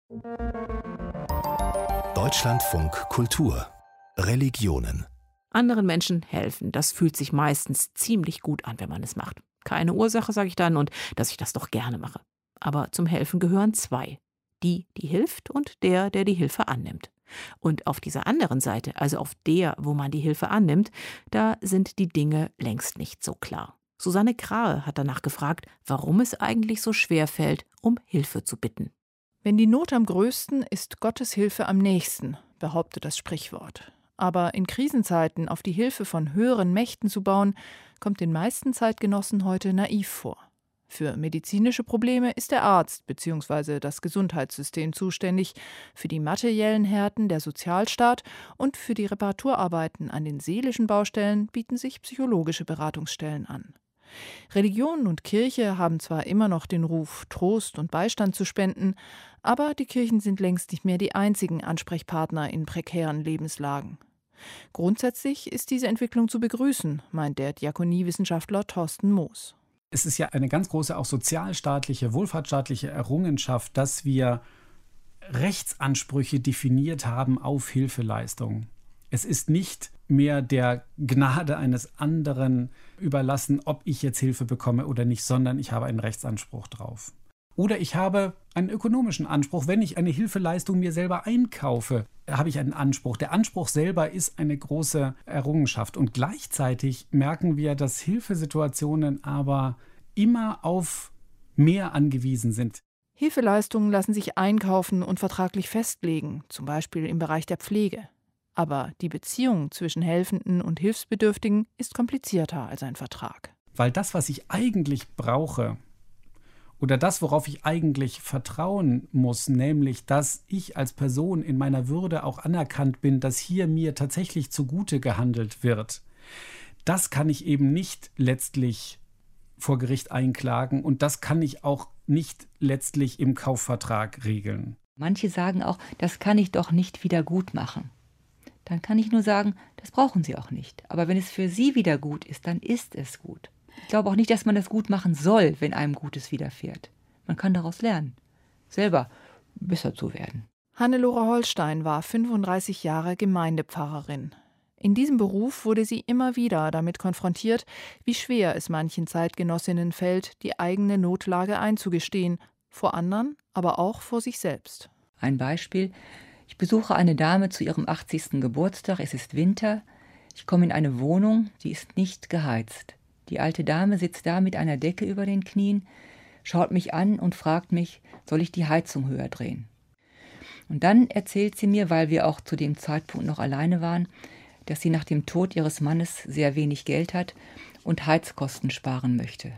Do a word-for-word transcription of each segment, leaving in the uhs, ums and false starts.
Deutschlandfunk Kultur Religionen. Anderen Menschen helfen, das fühlt sich meistens ziemlich gut an, wenn man es macht. Keine Ursache, sage ich dann, und dass ich das doch gerne mache. Aber zum Helfen gehören zwei. Die, die hilft, und der, der die Hilfe annimmt. Und auf dieser anderen Seite, also auf der, wo man die Hilfe annimmt, da sind die Dinge längst nicht so klar. Susanne Krahe hat danach gefragt, warum es eigentlich so schwer fällt, um Hilfe zu bitten. Wenn die Not am größten, ist Gottes Hilfe am nächsten, behauptet das Sprichwort. Aber in Krisenzeiten auf die Hilfe von höheren Mächten zu bauen, kommt den meisten Zeitgenossen heute naiv vor. Für medizinische Probleme ist der Arzt bzw. das Gesundheitssystem zuständig, für die materiellen Härten der Sozialstaat und für die Reparaturarbeiten an den seelischen Baustellen bieten sich psychologische Beratungsstellen an. Religion und Kirche haben zwar immer noch den Ruf, Trost und Beistand zu spenden, aber die Kirchen sind längst nicht mehr die einzigen Ansprechpartner in prekären Lebenslagen. Grundsätzlich ist diese Entwicklung zu begrüßen, meint der Diakoniewissenschaftler Thorsten Moos. Es ist ja eine ganz große, auch sozialstaatliche, wohlfahrtsstaatliche Errungenschaft, dass wir Rechtsansprüche definiert haben auf Hilfeleistung. Es ist nicht mehr der Gnade eines anderen überlassen, ob ich jetzt Hilfe bekomme oder nicht, sondern ich habe einen Rechtsanspruch drauf. Oder ich habe einen ökonomischen Anspruch. Wenn ich eine Hilfeleistung mir selber einkaufe, habe ich einen Anspruch. Der Anspruch selber ist eine große Errungenschaft. Und gleichzeitig merken wir, dass Hilfesituationen aber immer auf mehr angewiesen sind. Hilfeleistungen lassen sich einkaufen und vertraglich festlegen, zum Beispiel im Bereich der Pflege. Aber die Beziehung zwischen Helfenden und Hilfsbedürftigen ist komplizierter als ein Vertrag. Weil das, was ich eigentlich brauche, oder das, worauf ich eigentlich vertrauen muss, nämlich, dass ich als Person in meiner Würde auch anerkannt bin, dass hier mir tatsächlich zugute gehandelt wird, das kann ich eben nicht letztlich vor Gericht einklagen und das kann ich auch nicht letztlich im Kaufvertrag regeln. Manche sagen auch, das kann ich doch nicht wieder gut machen. Dann kann ich nur sagen, das brauchen Sie auch nicht. Aber wenn es für Sie wieder gut ist, dann ist es gut. Ich glaube auch nicht, dass man das gut machen soll, wenn einem Gutes widerfährt. Man kann daraus lernen, selber besser zu werden. Hannelore Holstein war fünfunddreißig Jahre Gemeindepfarrerin. In diesem Beruf wurde sie immer wieder damit konfrontiert, wie schwer es manchen Zeitgenossinnen fällt, die eigene Notlage einzugestehen, vor anderen, aber auch vor sich selbst. Ein Beispiel: Ich besuche eine Dame zu ihrem achtzigsten Geburtstag, es ist Winter. Ich komme in eine Wohnung, die ist nicht geheizt. Die alte Dame sitzt da mit einer Decke über den Knien, schaut mich an und fragt mich, soll ich die Heizung höher drehen? Und dann erzählt sie mir, weil wir auch zu dem Zeitpunkt noch alleine waren, dass sie nach dem Tod ihres Mannes sehr wenig Geld hat und Heizkosten sparen möchte.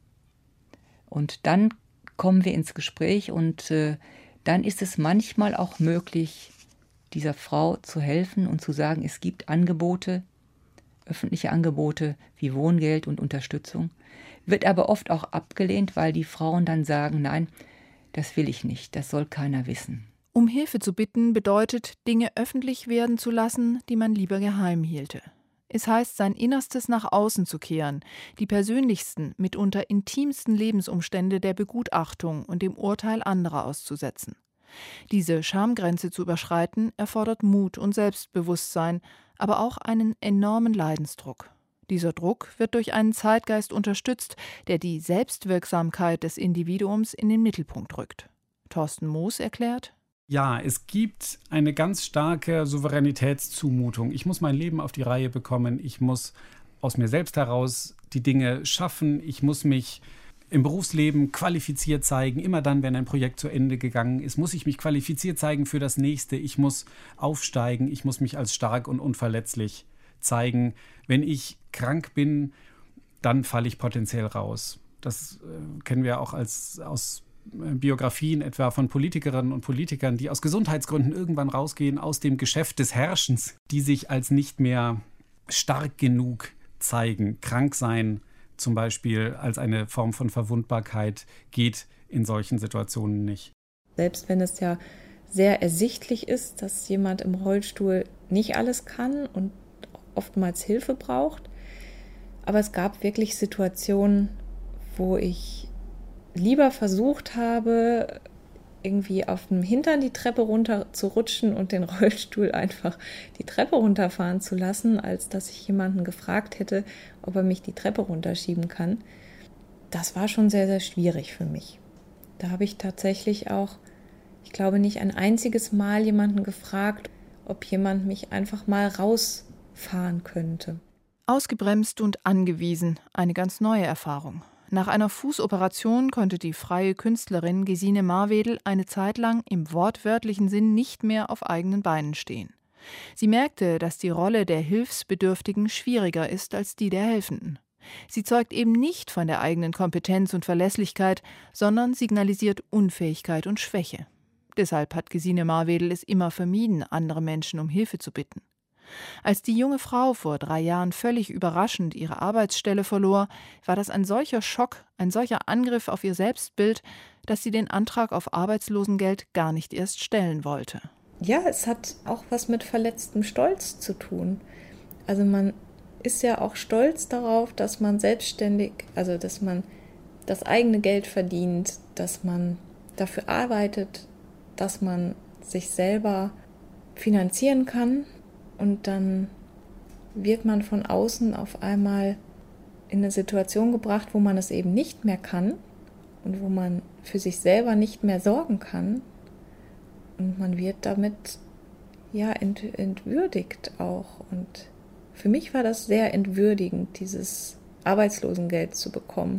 Und dann kommen wir ins Gespräch und äh, dann ist es manchmal auch möglich, dieser Frau zu helfen und zu sagen, es gibt Angebote, öffentliche Angebote wie Wohngeld und Unterstützung, wird aber oft auch abgelehnt, weil die Frauen dann sagen, nein, das will ich nicht, das soll keiner wissen. Um Hilfe zu bitten, bedeutet, Dinge öffentlich werden zu lassen, die man lieber geheim hielte. Es heißt, sein Innerstes nach außen zu kehren, die persönlichsten, mitunter intimsten Lebensumstände der Begutachtung und dem Urteil anderer auszusetzen. Diese Schamgrenze zu überschreiten, erfordert Mut und Selbstbewusstsein, aber auch einen enormen Leidensdruck. Dieser Druck wird durch einen Zeitgeist unterstützt, der die Selbstwirksamkeit des Individuums in den Mittelpunkt rückt. Thorsten Moos erklärt: Ja, es gibt eine ganz starke Souveränitätszumutung. Ich muss mein Leben auf die Reihe bekommen. Ich muss aus mir selbst heraus die Dinge schaffen. Ich muss mich im Berufsleben qualifiziert zeigen. Immer dann, wenn ein Projekt zu Ende gegangen ist, muss ich mich qualifiziert zeigen für das nächste. Ich muss aufsteigen. Ich muss mich als stark und unverletzlich zeigen. Wenn ich krank bin, dann falle ich potenziell raus. Das äh, kennen wir auch als aus Biografien etwa von Politikerinnen und Politikern, die aus Gesundheitsgründen irgendwann rausgehen aus dem Geschäft des Herrschens, die sich als nicht mehr stark genug zeigen. Krank sein zum Beispiel als eine Form von Verwundbarkeit geht in solchen Situationen nicht. Selbst wenn es ja sehr ersichtlich ist, dass jemand im Rollstuhl nicht alles kann und oftmals Hilfe braucht, aber es gab wirklich Situationen, wo ich lieber versucht habe, irgendwie auf dem Hintern die Treppe runter zu rutschen und den Rollstuhl einfach die Treppe runterfahren zu lassen, als dass ich jemanden gefragt hätte, ob er mich die Treppe runterschieben kann. Das war schon sehr, sehr schwierig für mich. Da habe ich tatsächlich auch, ich glaube, nicht ein einziges Mal jemanden gefragt, ob jemand mich einfach mal rausfahren könnte. Ausgebremst und angewiesen, eine ganz neue Erfahrung. Nach einer Fußoperation konnte die freie Künstlerin Gesine Marwedel eine Zeit lang im wortwörtlichen Sinn nicht mehr auf eigenen Beinen stehen. Sie merkte, dass die Rolle der Hilfsbedürftigen schwieriger ist als die der Helfenden. Sie zeugt eben nicht von der eigenen Kompetenz und Verlässlichkeit, sondern signalisiert Unfähigkeit und Schwäche. Deshalb hat Gesine Marwedel es immer vermieden, andere Menschen um Hilfe zu bitten. Als die junge Frau vor drei Jahren völlig überraschend ihre Arbeitsstelle verlor, war das ein solcher Schock, ein solcher Angriff auf ihr Selbstbild, dass sie den Antrag auf Arbeitslosengeld gar nicht erst stellen wollte. Ja, es hat auch was mit verletztem Stolz zu tun. Also man ist ja auch stolz darauf, dass man selbstständig, also dass man das eigene Geld verdient, dass man dafür arbeitet, dass man sich selber finanzieren kann. Und dann wird man von außen auf einmal in eine Situation gebracht, wo man es eben nicht mehr kann und wo man für sich selber nicht mehr sorgen kann. Und man wird damit ja ent, entwürdigt auch. Und für mich war das sehr entwürdigend, dieses Arbeitslosengeld zu bekommen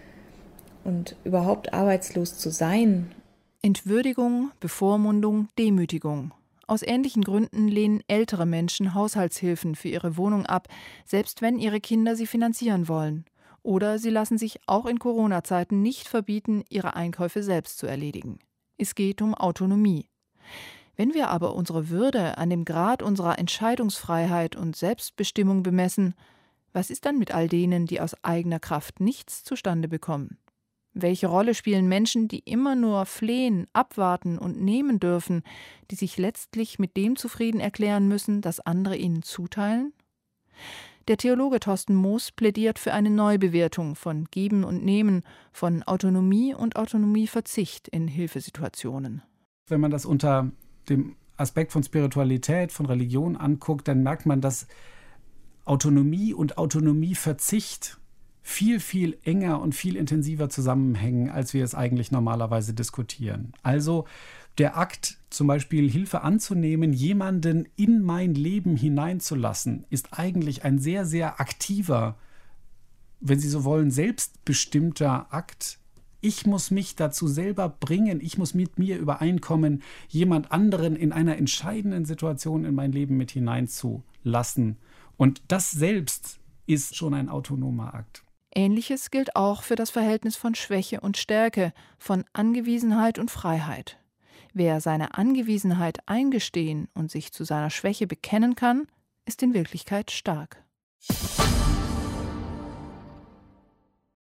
und überhaupt arbeitslos zu sein. Entwürdigung, Bevormundung, Demütigung. Aus ähnlichen Gründen lehnen ältere Menschen Haushaltshilfen für ihre Wohnung ab, selbst wenn ihre Kinder sie finanzieren wollen. Oder sie lassen sich auch in Corona-Zeiten nicht verbieten, ihre Einkäufe selbst zu erledigen. Es geht um Autonomie. Wenn wir aber unsere Würde an dem Grad unserer Entscheidungsfreiheit und Selbstbestimmung bemessen, was ist dann mit all denen, die aus eigener Kraft nichts zustande bekommen? Welche Rolle spielen Menschen, die immer nur flehen, abwarten und nehmen dürfen, die sich letztlich mit dem zufrieden erklären müssen, das andere ihnen zuteilen? Der Theologe Thorsten Moos plädiert für eine Neubewertung von Geben und Nehmen, von Autonomie und Autonomieverzicht in Hilfesituationen. Wenn man das unter dem Aspekt von Spiritualität, von Religion anguckt, dann merkt man, dass Autonomie und Autonomieverzicht viel, viel enger und viel intensiver zusammenhängen, als wir es eigentlich normalerweise diskutieren. Also der Akt, zum Beispiel Hilfe anzunehmen, jemanden in mein Leben hineinzulassen, ist eigentlich ein sehr, sehr aktiver, wenn Sie so wollen, selbstbestimmter Akt. Ich muss mich dazu selber bringen, ich muss mit mir übereinkommen, jemand anderen in einer entscheidenden Situation in mein Leben mit hineinzulassen. Und das selbst ist schon ein autonomer Akt. Ähnliches gilt auch für das Verhältnis von Schwäche und Stärke, von Angewiesenheit und Freiheit. Wer seine Angewiesenheit eingestehen und sich zu seiner Schwäche bekennen kann, ist in Wirklichkeit stark.